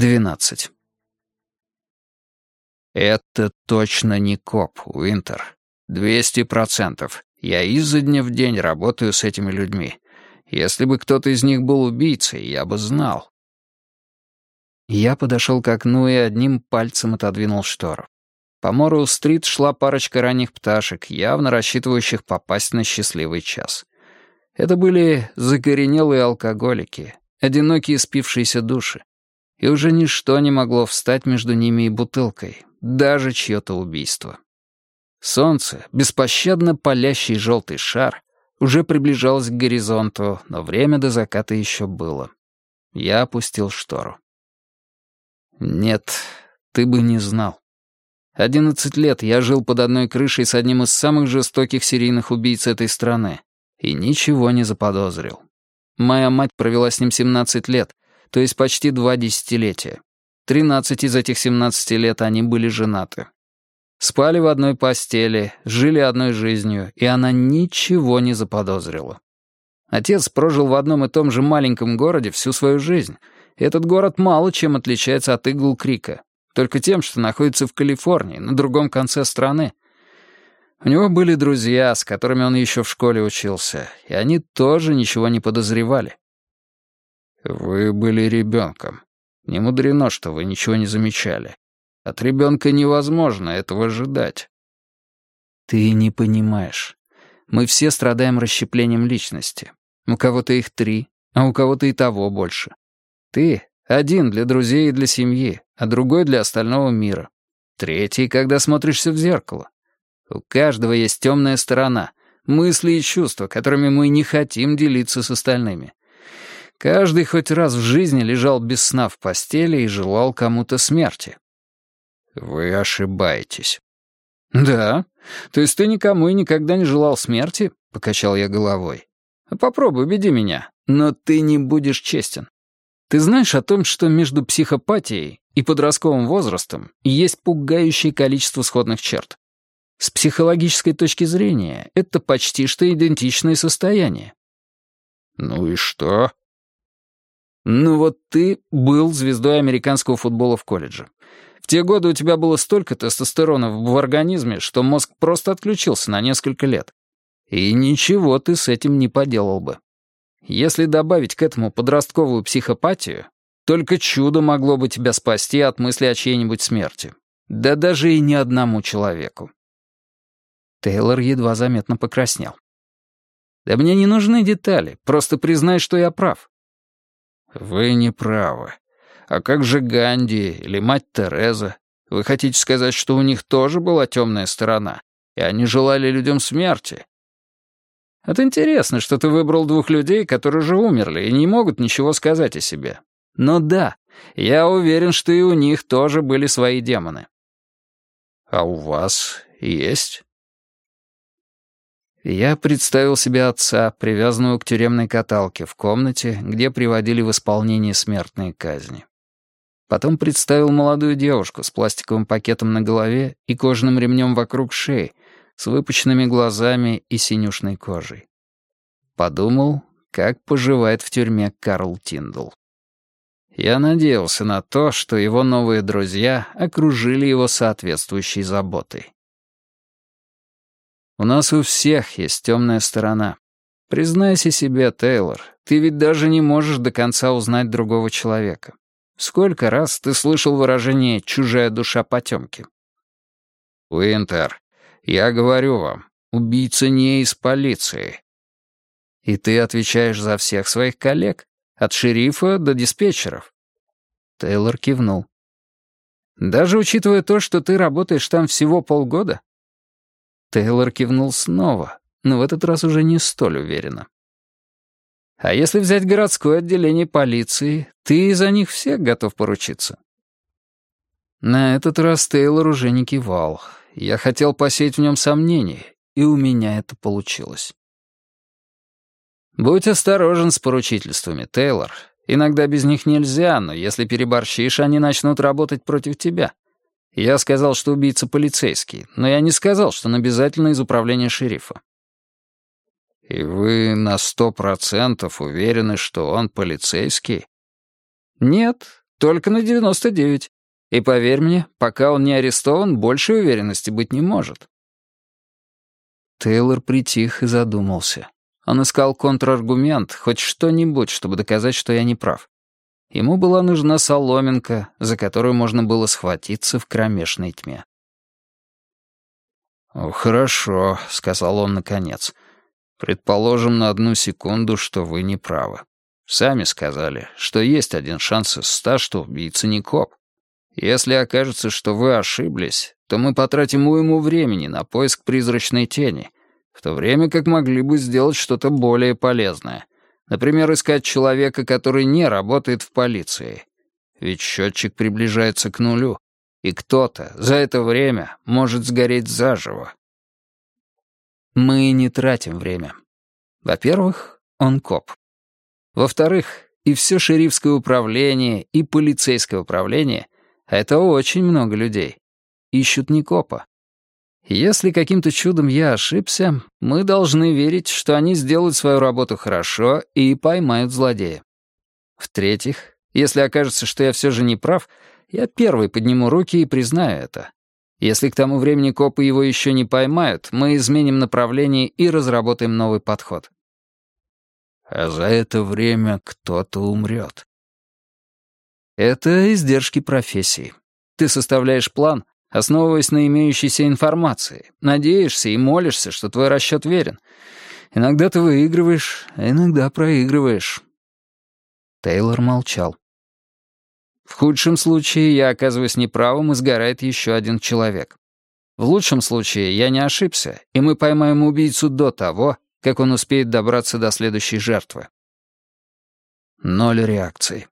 12. Это точно не коп, Уинтер. 200%. Я изо дня в день работаю с этими людьми. Если бы кто-то из них был убийцей, я бы знал. Я подошел к окну и одним пальцем отодвинул штору. По Морроу-стрит шла парочка ранних пташек, явно рассчитывающих попасть на счастливый час. Это были закоренелые алкоголики, одинокие спившиеся души. И уже ничто не могло встать между ними и бутылкой, даже чье-то убийство. Солнце, беспощадно палящий желтый шар, уже приближалось к горизонту, но время до заката еще было. Я опустил штору. Нет, ты бы не знал. 11 лет я жил под одной крышей с одним из самых жестоких серийных убийц этой страны и ничего не заподозрил. Моя мать провела с ним 17 лет, то есть почти 2 десятилетия. 13 из этих 17 лет они были женаты. Спали в одной постели, жили одной жизнью, и она ничего не заподозрила. Отец прожил в одном и том же маленьком городе всю свою жизнь. И этот город мало чем отличается от Игл-Крика, только тем, что находится в Калифорнии, на другом конце страны. У него были друзья, с которыми он еще в школе учился, и они тоже ничего не подозревали. Вы были ребенком. Не мудрено, что вы ничего не замечали. От ребенка невозможно этого ожидать. Ты не понимаешь. Мы все страдаем расщеплением личности. У кого-то их 3, а у кого-то и того больше. Ты один для друзей и для семьи, а другой для остального мира. Третий, когда смотришься в зеркало. У каждого есть темная сторона, мысли и чувства, которыми мы не хотим делиться с остальными. Каждый хоть раз в жизни лежал без сна в постели и желал кому-то смерти. Вы ошибаетесь. Да? То есть ты никому и никогда не желал смерти? Покачал я головой. Попробуй, убеди меня. Но ты не будешь честен. Ты знаешь о том, что между психопатией и подростковым возрастом есть пугающее количество сходных черт? С психологической точки зрения это почти что идентичные состояния. Ну и что? Ну вот ты был звездой американского футбола в колледже. В те годы у тебя было столько тестостерона в организме, что мозг просто отключился на несколько лет. И ничего ты с этим не поделал бы. Если добавить к этому подростковую психопатию, только чудо могло бы тебя спасти от мысли о чьей-нибудь смерти. Да даже и ни одному человеку. Тейлор едва заметно покраснел. Да мне не нужны детали, просто признай, что я прав. Вы не правы. А как же Ганди или мать Тереза? Вы хотите сказать, что у них тоже была темная сторона, и они желали людям смерти? Это интересно, что ты выбрал 2 людей, которые уже умерли и не могут ничего сказать о себе. Но да, я уверен, что и у них тоже были свои демоны. А у вас есть? Я представил себе отца, привязанного к тюремной каталке в комнате, где приводили в исполнение смертные казни. Потом представил молодую девушку с пластиковым пакетом на голове и кожаным ремнем вокруг шеи, с выпученными глазами и синюшной кожей. Подумал, как поживает в тюрьме Карл Тиндл. Я надеялся на то, что его новые друзья окружили его соответствующей заботой. У нас у всех есть темная сторона. Признайся себе, Тейлор, ты ведь даже не можешь до конца узнать другого человека. Сколько раз ты слышал выражение «чужая душа потемки»? Уинтер, я говорю вам, убийца не из полиции. И ты отвечаешь за всех своих коллег, от шерифа до диспетчеров. Тейлор кивнул. Даже учитывая то, что ты работаешь там всего полгода? Тейлор кивнул снова, но в этот раз уже не столь уверенно. А если взять городское отделение полиции, ты за них всех готов поручиться? На этот раз Тейлор уже не кивал. Я хотел посеять в нем сомнения, и у меня это получилось. Будь осторожен с поручительствами, Тейлор. Иногда без них нельзя, но если переборщишь, они начнут работать против тебя. Я сказал, что убийца полицейский, но я не сказал, что он обязательно из управления шерифа. И вы на 100% уверены, что он полицейский? Нет, Только на 99. И поверь мне, пока он не арестован, большей уверенности быть не может». Тейлор притих и задумался. Он искал контраргумент, хоть что-нибудь, чтобы доказать, что я не прав. Ему была нужна соломинка, за которую можно было схватиться в кромешной тьме. «Хорошо», — сказал он наконец. «Предположим на одну секунду, что вы не правы. Сами сказали, что есть один шанс из 100, что убийца не коп. Если окажется, что вы ошиблись, то мы потратим уйму времени на поиск призрачной тени, в то время как могли бы сделать что-то более полезное. Например, искать человека, который не работает в полиции. Ведь счетчик приближается к нулю, и кто-то за это время может сгореть заживо». Мы не тратим время. Во-первых, он коп. Во-вторых, и все шерифское управление, и полицейское управление — это очень много людей. Ищут не копа. Если каким-то чудом я ошибся, мы должны верить, что они сделают свою работу хорошо и поймают злодея. В-третьих, если окажется, что я все же не прав, я первый подниму руки и признаю это. Если к тому времени копы его еще не поймают, мы изменим направление и разработаем новый подход. А за это время кто-то умрет. Это издержки профессии. Ты составляешь план, основываясь на имеющейся информации, надеешься и молишься, что твой расчет верен. Иногда ты выигрываешь, а иногда проигрываешь. Тейлор молчал. В худшем случае я оказываюсь неправым, и сгорает еще один человек. В лучшем случае я не ошибся, и мы поймаем убийцу до того, как он успеет добраться до следующей жертвы. 0 реакций.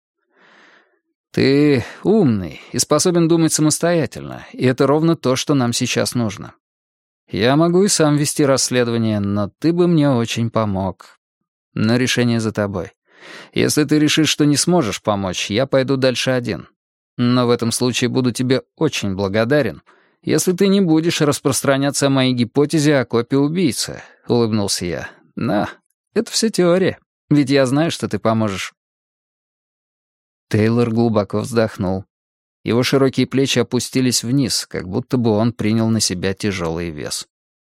Ты умный и способен думать самостоятельно, и это ровно то, что нам сейчас нужно. Я могу и сам вести расследование, но ты бы мне очень помог. Но решение за тобой. Если ты решишь, что не сможешь помочь, я пойду дальше один. Но в этом случае буду тебе очень благодарен, если ты не будешь распространяться о моей гипотезе о копе убийцы», — улыбнулся я. «Но это все теория, ведь я знаю, что ты поможешь». Тейлор глубоко вздохнул. Его широкие плечи опустились вниз, как будто бы он принял на себя тяжелый вес.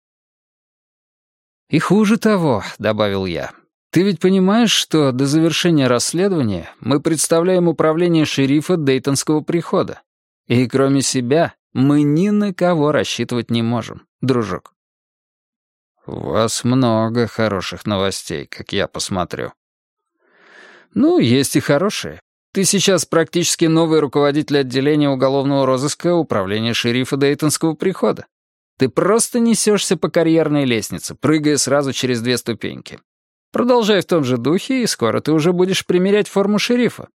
«И хуже того», — добавил я, — «ты ведь понимаешь, что до завершения расследования мы представляем управление шерифа Дейтонского прихода. И кроме себя мы ни на кого рассчитывать не можем, дружок». «У вас много хороших новостей, как я посмотрю». «Ну, есть и хорошие. Ты сейчас практически новый руководитель отделения уголовного розыска управления шерифа Дейтонского прихода. Ты просто несешься по карьерной лестнице, прыгая сразу через 2 ступеньки. Продолжай в том же духе, и скоро ты уже будешь примерять форму шерифа».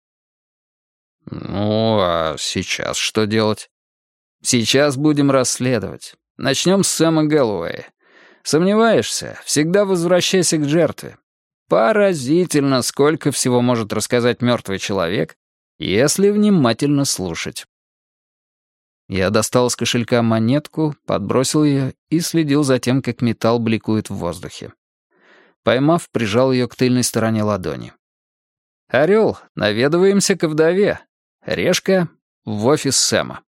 «Ну, а сейчас что делать?» «Сейчас будем расследовать. Начнем с Сэма Гэллоуэя. Сомневаешься? Всегда возвращайся к жертве. Поразительно, сколько всего может рассказать мертвый человек, если внимательно слушать». Я достал из кошелька монетку, подбросил ее и следил за тем, как металл бликует в воздухе. Поймав, прижал ее к тыльной стороне ладони. «Орел, наведываемся ко вдове. Решка, в офис Сэма».